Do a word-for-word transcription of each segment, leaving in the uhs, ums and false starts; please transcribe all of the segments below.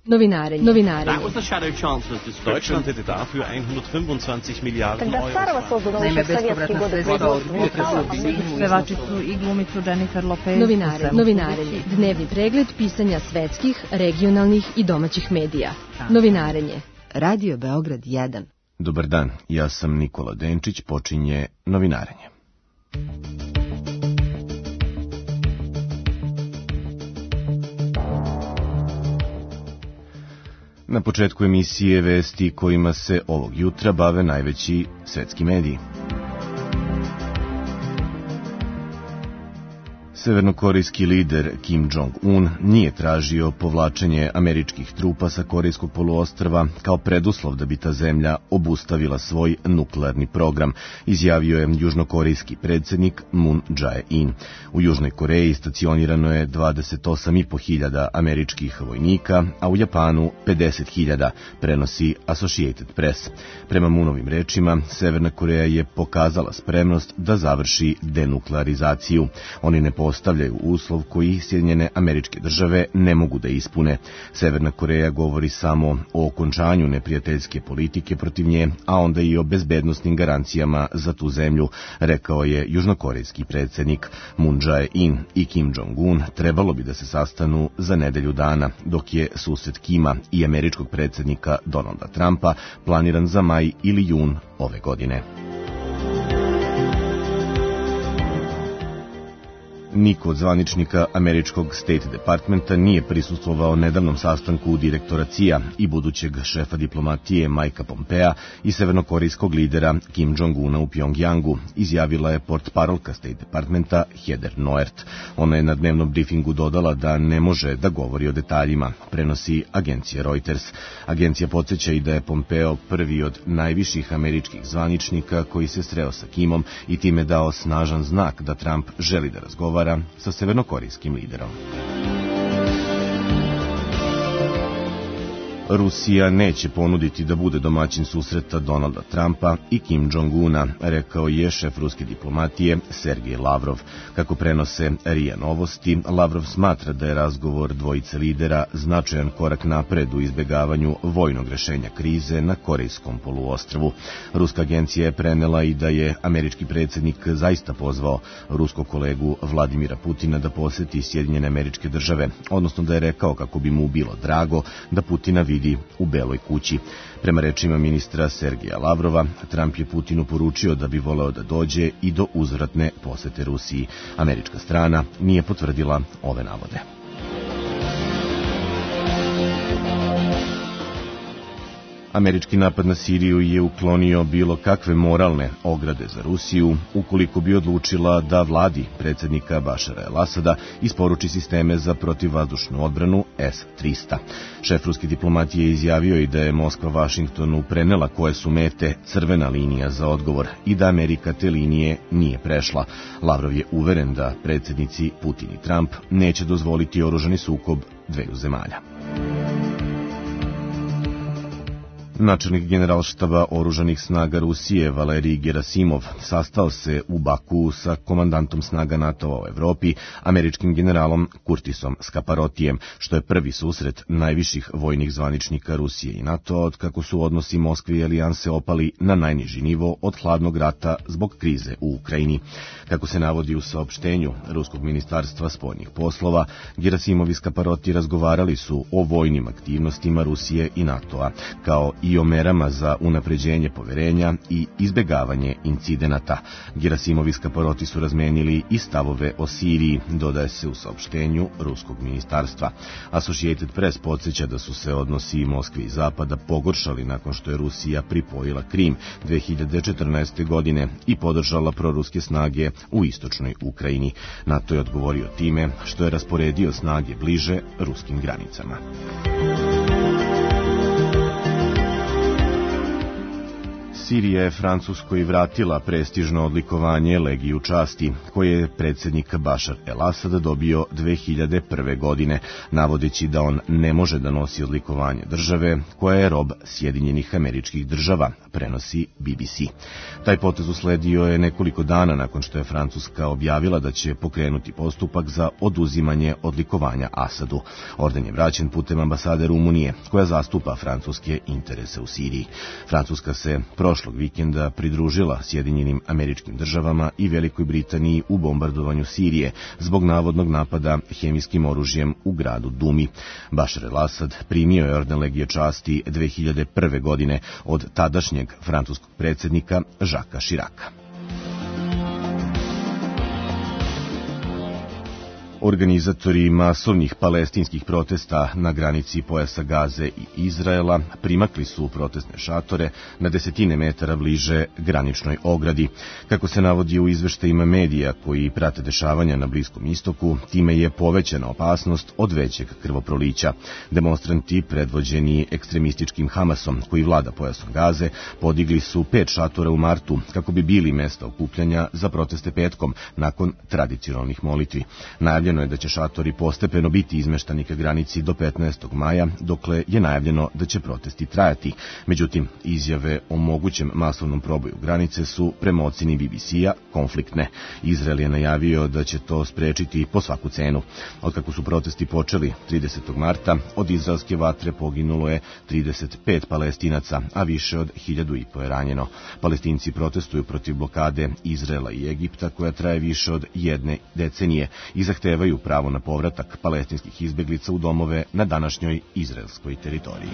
Novinarenje. Novinarenje. Deutschland hätte dafür hundertfünfundzwanzig Miliarden Когда Старого создан еще в советские годы Pevačicu i glumicu Jennifer Lopez. Novinare, novinarenje. Dnevni pregled pisanja svetskih, regionalnih i domaćih medija. Novinarenje. Radio Beograd jedan. Dobar dan, ja sam Nikola Denčić, počinje Novinarenje. Na početku emisije vesti kojima se ovog jutra bave najveći svetski mediji. Severnokorejski lider Kim Jong-un nije tražio povlačenje američkih trupa sa Korejskog poluostrva kao preduslov da bi ta zemlja obustavila svoj nuklearni program, izjavio je južnokorejski predsjednik Moon Jae-in. U Južnoj Koreji stacionirano je dvadeset osam i po hiljada američkih vojnika, a u Japanu pedeset hiljada, prenosi Associated Press. Prema Moonovim rečima, Severna Koreja je pokazala spremnost da završi denuklearizaciju. Oni ne postavljaju uslov koji Sjedinjene Američke Države ne mogu da ispune. Severna Koreja govori samo o okončanju neprijateljske politike protiv nje, a onda i o bezbednosnim garancijama za tu zemlju, rekao je južnokorejski predsjednik. Moon Jae-in i Kim Jong-un trebalo bi da se sastanu za nedelju dana, dok je susret Kima i američkog predsjednika Donalda Trumpa planiran za maj ili jun ove godine. Niko od zvaničnika američkog State Departmenta nije prisustvovao nedavnom sastanku direktora C I A i budućeg šefa diplomatije Mikea Pompea i severnokorejskog lidera Kim Jong-una u Pjongjangu, izjavila je portparolka State Departmenta Heather Nauert. Ona je na dnevnom briefingu dodala da ne može da govori o detaljima, prenosi agencija Reuters. Agencija podsjeća i da je Pompeo prvi od najviših američkih zvaničnika koji se sreo sa Kimom i time dao snažan znak da Trump želi da razgovara sa severnokorejskim liderom. Rusija neće ponuditi da bude domaćin susreta Donalda Trumpa i Kim Jong-una, rekao je šef ruske diplomatije Sergej Lavrov. Kako prenose R I A Novosti, Lavrov smatra da je razgovor dvojice lidera značajan korak napred u izbegavanju vojnog rešenja krize na Korejskom poluostrvu. Ruska agencija je prenela i da je američki predsjednik zaista pozvao ruskog kolegu Vladimira Putina da poseti Sjedinjene Američke Države, odnosno da je rekao kako bi mu bilo drago da Putina vidi u Beloj kući. Prema rečima ministra Sergeja Lavrova, Trump je Putinu poručio da bi voleo da dođe i do uzvratne posete Rusiji. Američka strana nije potvrdila ove navode. Američki napad na Siriju je uklonio bilo kakve moralne ograde za Rusiju ukoliko bi odlučila da vladi predsjednika Bašara el-Asada isporuči sisteme za protivvazdušnu odbranu S trista. Šef ruske diplomatije je izjavio i da je Moskva Vašingtonu prenela koje su mete crvena linija za odgovor i da Amerika te linije nije prešla. Lavrov je uveren da predsjednici Putin i Trump neće dozvoliti oružani sukob dveju zemalja. Načelnik generalštaba oružanih snaga Rusije Valerij Gerasimov sastao se u Baku sa komandantom snaga NATO-a u Evropi, američkim generalom Kurtisom Skaparotijem, što je prvi susret najviših vojnih zvaničnika Rusije i NATO-a od kako su odnosi Moskve i alijanse opali na najniži nivo od hladnog rata zbog krize u Ukrajini. Kako se navodi u saopštenju Ruskog ministarstva spoljnih poslova, Gerasimov i Skaparoti razgovarali su o vojnim aktivnostima Rusije i NATO-a, kao i o merama za unapređenje poverenja i izbegavanje incidenata. Gerasimov i Skaparoti su razmenili i stavove o Siriji, dodaje se u saopštenju Ruskog ministarstva. Associated Press podsjeća da su se odnosi Moskve i Zapada pogoršali nakon što je Rusija pripojila Krim dve hiljade četrnaeste. godine i podržala proruske snage u istočnoj Ukrajini. NATO je odgovorio time što je rasporedio snage bliže ruskim granicama. Sirija je Francuskoj vratila prestižno odlikovanje Legiju časti, koje je predsjednik Bašar el-Asad dobio dve hiljade prve. godine, navodeći da on ne može da nosi odlikovanje države koja je rob Sjedinjenih Američkih Država, prenosi B B C. Taj potez usledio je nekoliko dana nakon što je Francuska objavila da će pokrenuti postupak za oduzimanje odlikovanja Asadu. Orden je vraćen putem ambasade Rumunije, koja zastupa francuske interese u Siriji. Francuska se prošlog vikenda pridružila Sjedinjenim Američkim Državama i Velikoj Britaniji u bombardovanju Sirije zbog navodnog napada hemijskim oružjem u gradu Dumi. Bašar el-Asad primio je orden Legije časti dve hiljade prve. godine od tadašnjeg francuskog predsjednika Žaka Širaka. Organizatori masovnih palestinskih protesta na granici pojasa Gaze i Izraela primakli su protestne šatore na desetine metara bliže graničnoj ogradi. Kako se navodi u izveštajima medija koji prate dešavanja na Bliskom istoku, time je povećana opasnost od većeg krvoprolića. Demonstranti, predvođeni ekstremističkim Hamasom, koji vlada pojasom Gaze, podigli su pet šatora u martu kako bi bili mesta okupljanja za proteste petkom nakon tradicionalnih molitvi. Najavljeno je da će šatori postepeno biti izmeštani ka granici do petnaestog maja, dokle je najavljeno da će protesti trajati. Međutim, izjave o mogućem masovnom proboju granice su, prema oceni B B C-a, konfliktne. Izrael je najavio da će to sprečiti po svaku cenu. Otkako su protesti počeli tridesetog marta, od izraelske vatre poginulo je trideset pet Palestinaca, a više od hiljadu i po je ranjeno. Palestinci protestuju protiv blokade Izraela i Egipta, koja traje više od jedne decenije, i zahtevaju pravo na povratak palestinskih izbeglica u domove na današnjoj izraelskoj teritoriji.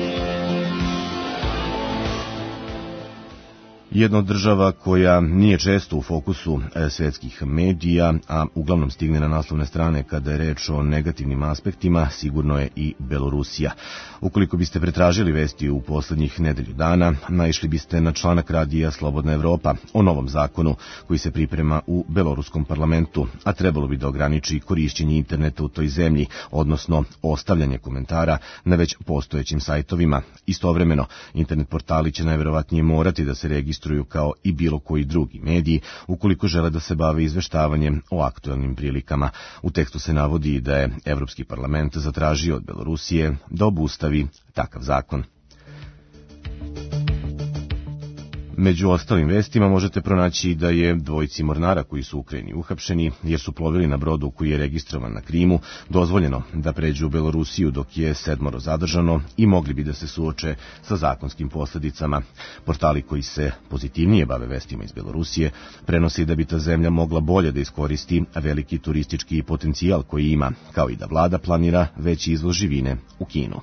Jedna od država koja nije često u fokusu svetskih medija, a uglavnom stigne na naslovne strane kada je reč o negativnim aspektima, sigurno je i Belorusija. Ukoliko biste pretražili vesti u poslednjih nedelju dana, naišli biste na članak radija Slobodna Evropa o novom zakonu koji se priprema u beloruskom parlamentu, a trebalo bi da ograniči korišćenje interneta u toj zemlji, odnosno ostavljanje komentara na već postojećim sajtovima. Istovremeno, internet portali će najverovatnije morati da se registruju kao i bilo koji drugi mediji ukoliko žele da se bave izveštavanjem o aktuelnim prilikama. U tekstu se navodi da je Evropski parlament zatražio od Belorusije da obustavi takav zakon. Među ostalim vestima možete pronaći da je dvojici mornara koji su u Ukrajini uhapšeni jer su plovili na brodu koji je registrovan na Krimu dozvoljeno da pređu u Belorusiju, dok je sedmoro zadržano i mogli bi da se suoče sa zakonskim posledicama. Portali koji se pozitivnije bave vestima iz Belorusije prenose da bi ta zemlja mogla bolje da iskoristi veliki turistički potencijal koji ima, kao i da vlada planira veći izvoz živine u Kinu.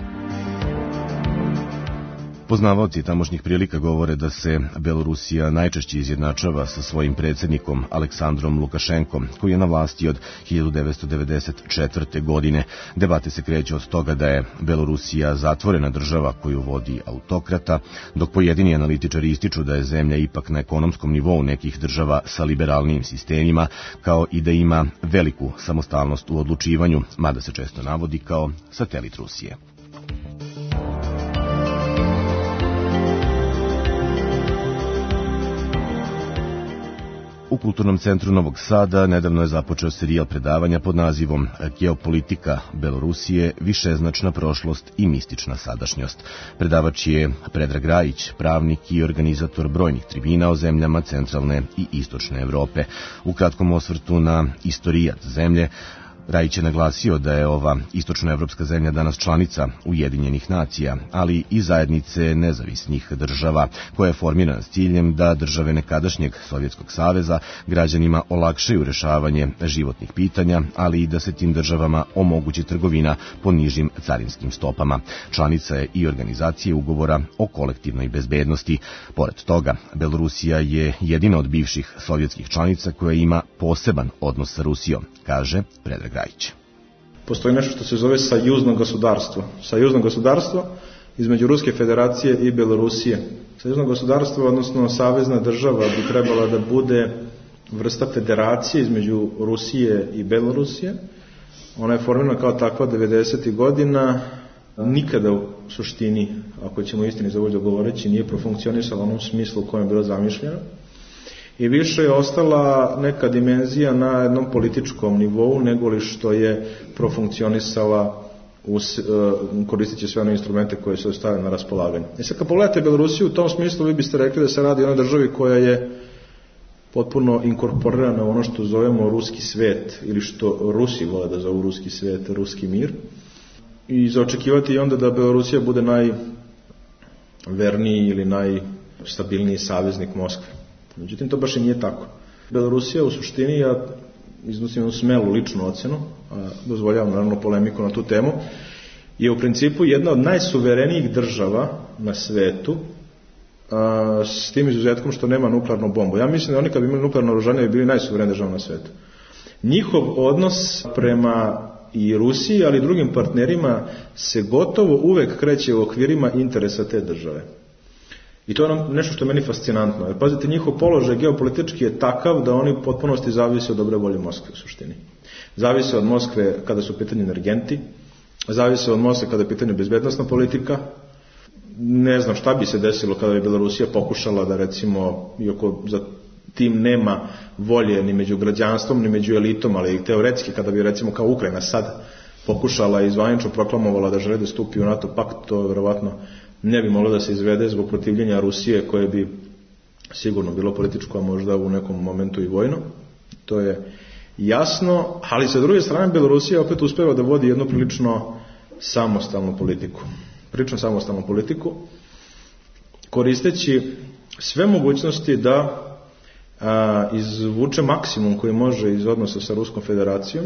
Poznavaoci tamošnjih prilika govore da se Belorusija najčešće izjednačava sa svojim predsjednikom Aleksandrom Lukašenkom, koji je na vlasti od hiljadu devetsto devedeset četvrte. godine. Debate se kreću od toga da je Belorusija zatvorena država koju vodi autokrata, dok pojedini analitičari ističu da je zemlja ipak na ekonomskom nivou nekih država sa liberalnijim sistemima, kao i da ima veliku samostalnost u odlučivanju, mada se često navodi kao satelit Rusije. U Kulturnom centru Novog Sada nedavno je započeo serijal predavanja pod nazivom Geopolitika Belorusije, višeznačna prošlost i mistična sadašnjost. Predavač je Predrag Rajić, pravnik i organizator brojnih tribina o zemljama centralne i istočne Evrope. U kratkom osvrtu na istorijat zemlje, Rajić je naglasio da je ova istočnoevropska zemlja danas članica Ujedinjenih nacija, ali i zajednice nezavisnih država, koja je formirana s ciljem da države nekadašnjeg Sovjetskog saveza građanima olakšaju rešavanje životnih pitanja, ali i da se tim državama omogući trgovina po nižim carinskim stopama. Članica je i organizacije ugovora o kolektivnoj bezbednosti. Pored toga, Belorusija je jedina od bivših sovjetskih članica koja ima poseban odnos sa Rusijom, kaže Predrag Rajić. Postoji nešto što se zove sajuzno gospodarstvo. Sajuzno gospodarstvo između Ruske federacije i Belorusije. Sajuzno gospodarstvo, odnosno savezna država, bi trebala da bude vrsta federacije između Rusije i Belorusije. Ona je formirana kao takva devedesetih godina. Nikada suštini, ako ćemo istini za volju govoreći, nije profunkcionisala u onom smislu u kojem je bila zamišljena. I više je ostala neka dimenzija na jednom političkom nivou nego li što je profunkcionisala u, koristeći sve one instrumente koje su stavljene na raspolaganje. I sad kad pogledate Belorusiju u tom smislu, vi biste rekli da se radi o onoj državi koja je potpuno inkorporirana u ono što zovemo ruski svet, ili što Rusi vole da zovu ruski svet, ruski mir. I zaočekivati i onda da Belorusija bude najverniji ili najstabilniji saveznik Moskve. Međutim, to baš i nije tako. Belorusija u suštini, ja iznosim jednu smelu ličnu ocenu, a dozvoljavam naravno polemiku na tu temu, je u principu jedna od najsuverenijih država na svetu, a, s tim izuzetkom što nema nuklearnu bombu. Ja mislim da oni kad bi imali nuklearno oružanje bi bili najsuverenija država na svetu. Njihov odnos prema i Rusiji, ali i drugim partnerima se gotovo uvek kreće u okvirima interesa te države. I to je nešto što je meni fascinantno. Jer pazite, njihov položaj geopolitički je takav da oni u potpunosti zavise od dobre volje Moskve u suštini. Zavise od Moskve kada su u pitanju energenti, zavise od Moskve kada je u pitanju bezbednosna politika. Ne znam šta bi se desilo kada bi Belorusija pokušala da recimo, iako za tim nema volje ni među građanstvom, ni među elitom, ali i teoretski kada bi recimo kao Ukrajina sad pokušala i zvanično proklamovala da žele da stupi u NATO pakt, to verovatno ne bi moglo da se izvede zbog protivljenja Rusije, koje bi sigurno bilo političko, a možda u nekom momentu i vojno. To je jasno, ali sa druge strane Belorusija opet uspeva da vodi jednu prilično samostalnu politiku. Prilično samostalnu politiku, koristeći sve mogućnosti da a, izvuče maksimum koji može iz odnosa sa Ruskom federacijom.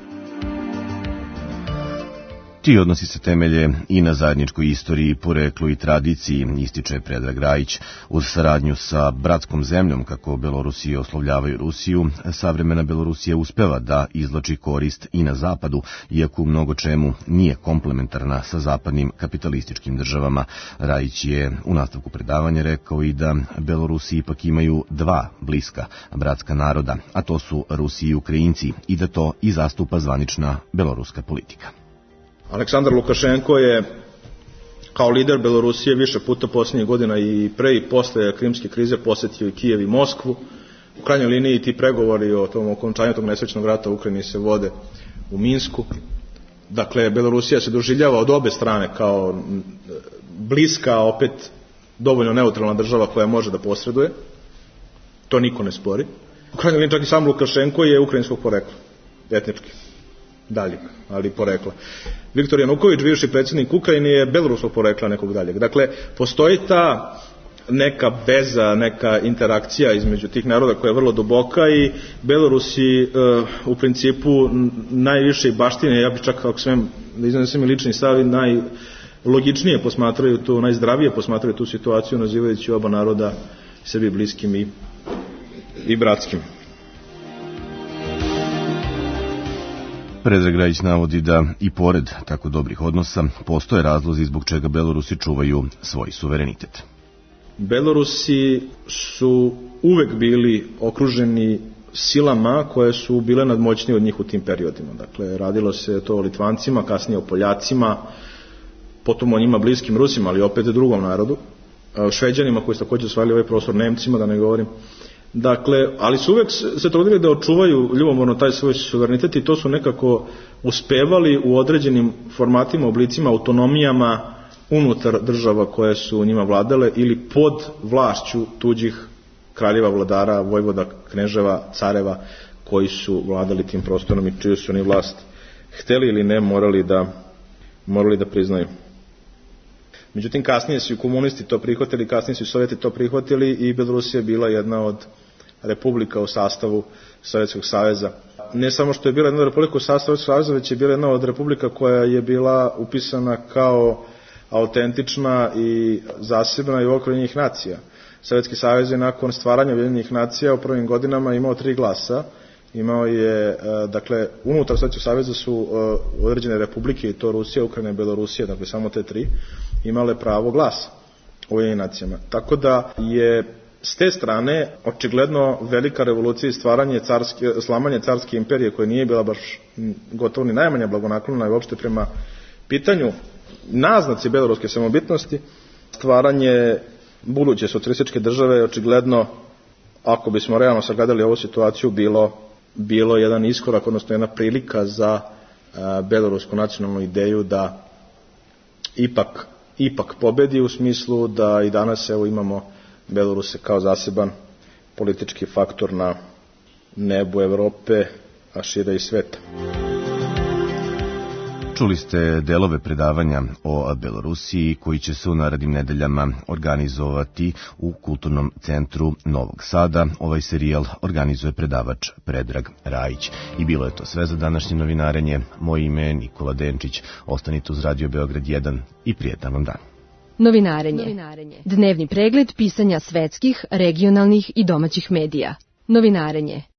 Ti odnosi se temelje i na zajedničkoj istoriji, poreklu i tradiciji, ističe Predrag Rajić. Uz saradnju sa bratskom zemljom, kako Belorusije oslovljavaju Rusiju, savremena Belorusija uspeva da izvlači korist i na zapadu, iako u mnogo čemu nije komplementarna sa zapadnim kapitalističkim državama. Rajić je u nastavku predavanja rekao i da Belorusi ipak imaju dva bliska bratska naroda, a to su Rusi i Ukrajinci, i da to i zastupa zvanična beloruska politika. Aleksandar Lukašenko je kao lider Belorusije više puta posljednjih godina i pre i posle krimske krize posetio i Kijev i Moskvu. U krajnjoj liniji ti pregovori o tom okončanju tog nesrećnog rata u Ukrajini se vode u Minsku. Dakle, Belorusija se doživljava od obe strane kao bliska, opet dovoljno neutralna država koja može da posreduje. To niko ne spori. U krajnjoj liniji čak i sam Lukašenko je ukrajinskog porekla, etnički. Daljeg, ali porekla. Viktor Januković, bivši predsjednik Ukrajine, je beloruskog porekla nekog daljeg. Dakle, postoji ta neka veza, neka interakcija između tih naroda koja je vrlo duboka i Belorusi uh, u principu najviše baštine, ja bih čak ako smem da iznesem i lični stav, najlogičnije posmatraju tu, najzdravije posmatraju tu situaciju, nazivajući oba naroda sebi bliskim i, i bratskim. Predrag Rajić navodi da i pored tako dobrih odnosa postoje razlozi zbog čega Belorusi čuvaju svoj suverenitet. Belorusi su uvek bili okruženi silama koje su bile nadmoćnije od njih u tim periodima. Dakle, radilo se to o Litvancima, kasnije o Poljacima, potom o njima bliskim Rusima, ali opet drugom narodu, Šveđanima koji su također osvajali ovaj prostor, Nemcima, da ne govorim. Dakle, ali su uvek se trudili da očuvaju ljubomorno taj svoj suverenitet i to su nekako uspevali u određenim formatima, oblicima, autonomijama unutar država koje su njima vladale ili pod vlašću tuđih kraljeva, vladara, vojvoda, kneževa, careva koji su vladali tim prostorom i čiju su oni vlast hteli ili ne morali da, morali da priznaju. Međutim, kasnije su i komunisti to prihvatili, kasnije su i Sovjeti to prihvatili i Belorusija je bila jedna od republika u sastavu Sovjetskog saveza. Ne samo što je bila jedna od republika u sastavu Sovjetskog saveza, već je bila jedna od republika koja je bila upisana kao autentična i zasebna i u okviru Ujedinjenih nacija. Sovjetski savez je nakon stvaranja Ujedinjenih nacija u prvim godinama imao tri glasa. Imao je, dakle, unutar Sovjetskog saveza su određene republike, i to Rusija, Ukrajina i Belorusija, dakle samo te tri, imale pravo glasa u Ujedinjenim nacijama. Tako da je s te strane očigledno velika revolucija i stvaranje carske, slamanje carske imperije, koja nije bila baš gotovo ni najmanja blagonaklona i uopšte prema pitanju naznaci beloruske samobitnosti, stvaranje buduće socijalističke države je očigledno, ako bismo realno sagledali ovu situaciju, bilo, bilo jedan iskorak, odnosno jedna prilika za a, belorusku nacionalnu ideju da ipak, ipak pobedi, u smislu da i danas evo imamo Beloruse kao zaseban politički faktor na nebu Evrope, a šire i sveta. Čuli ste delove predavanja o Belorusiji koji će se u narednim nedeljama organizovati u Kulturnom centru Novog Sada. Ovaj serijal organizuje predavač Predrag Rajić. I bilo je to sve za današnje novinarenje. Moje ime je Nikola Denčić. Ostanite uz Radio Beograd jedan i prijetan vam dan. Novinarenje. Novinarenje. Dnevni pregled pisanja svetskih, regionalnih i domaćih medija. Novinarenje.